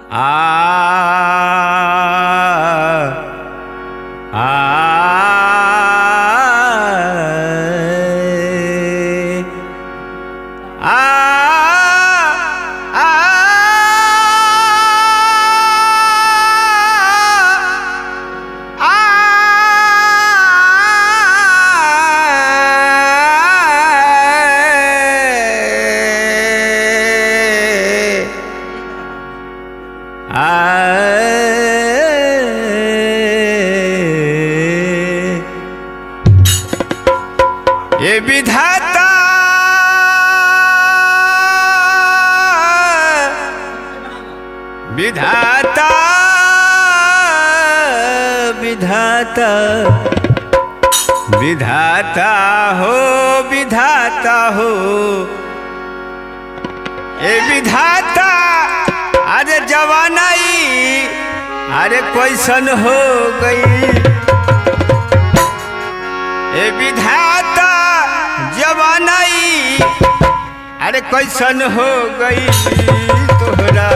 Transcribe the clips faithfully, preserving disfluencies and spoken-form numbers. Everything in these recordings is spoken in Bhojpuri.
आ आ ये विधाता विधाता विधाता विधाता हो विधाता हो ये विधाता अरे जवानाई अरे कैसन हो गई ये विधाता जवानाई अरे कैसन हो गई तोहरा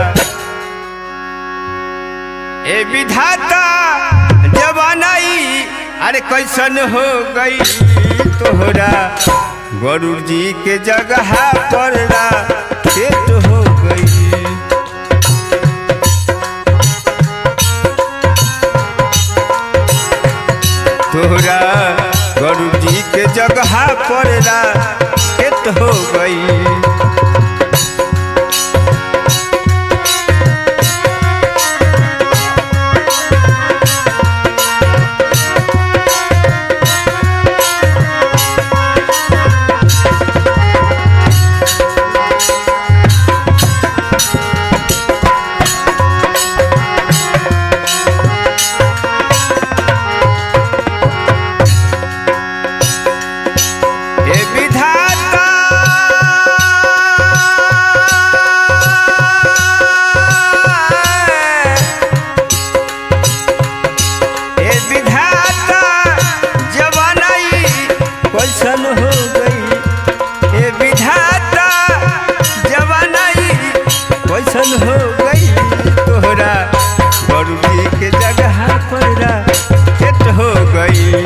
ए विधाता जवानाई अरे कैसन हो गई तोहरा गरुड़ जी के जगह पर खेत हो गई तोहरा गरुड़ जी के जगह पर खेत हो गई कैसन हो गई ए विधाता जवानाई कैसन हो गई तोहरा गरुड़ जी के जगह पर खेत हो गई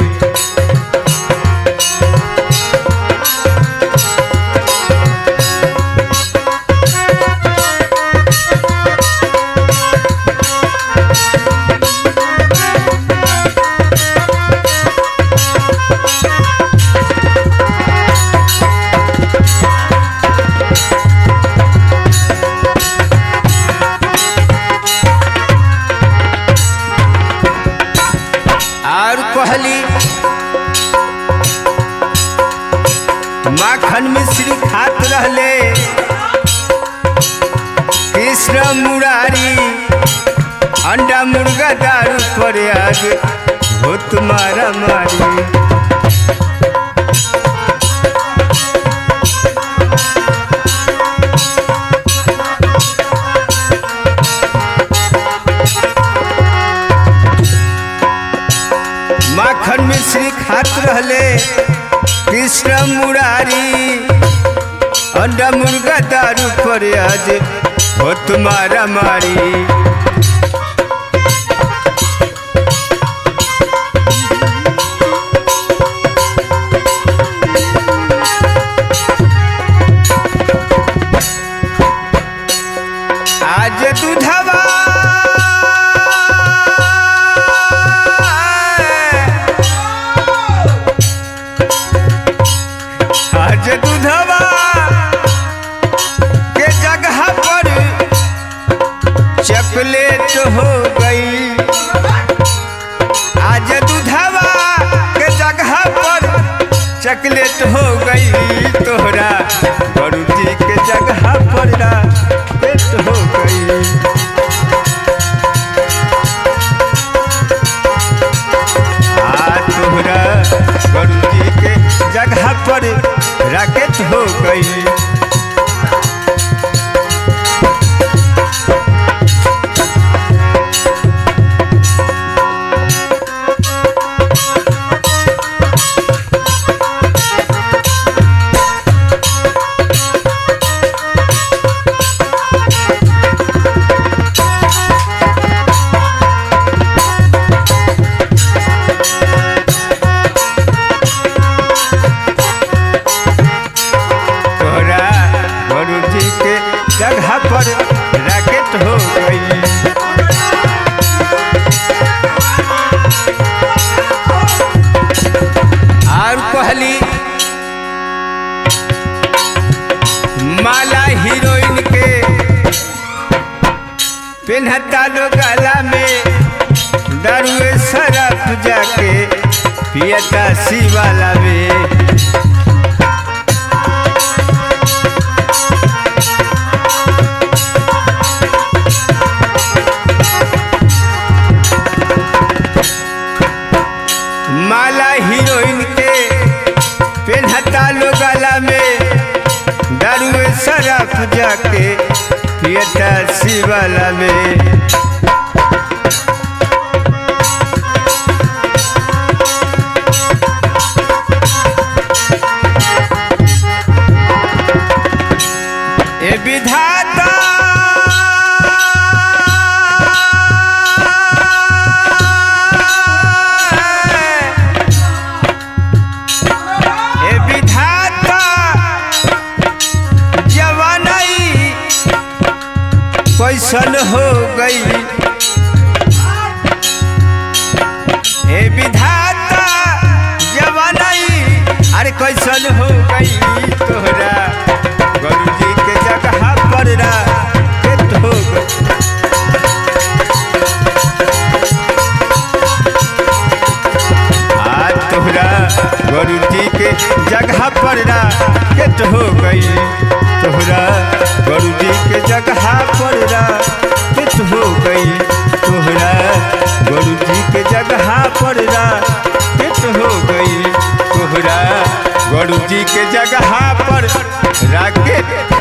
कहली माखन मिश्री खात रहले कृष्ण मुरारी अंडा मुर्गा दारू पर आगे होत मारा मारी माखन मिश्री खात रहले कृष्ण मुरारी अंडा मुर्गा दारू पर आज होत मारा मारी आज दूधवा आज दूधवा के जगह पर चॉकलेट हो गई आज दूधवा के जगह पर चॉकलेट हो गई तोहरा गरुड़ जी के जगह पर पेट हो गई आ तोहरा गरुड़ जी के जगह पर राकेट हो गई जगह पर राकेट हो गई। और कहली माला हीरोइन के पिन्हता लो गला में, दारुए शराब जाके पियता शिवाला में। माला हीरोइन के पिन्हता लो गला में, दारुए शराब जाके पियता शिवाला में। ए विधाता ए विधाता जवानी कैसन हो गई। ए विधाता जवानी अरे कैसन हो गई तोहरा गुरुजी के जगह पर राकेट हो गई। आज तोहरा गुरुजी के जगह पर राकेट हो गई। तोहरा गुरुजी के जगह पर राकेट हो गई। तोहरा गुरुजी के जगह पर राकेट हो गई। तोहरा गुरुजी के जगह पर राकेट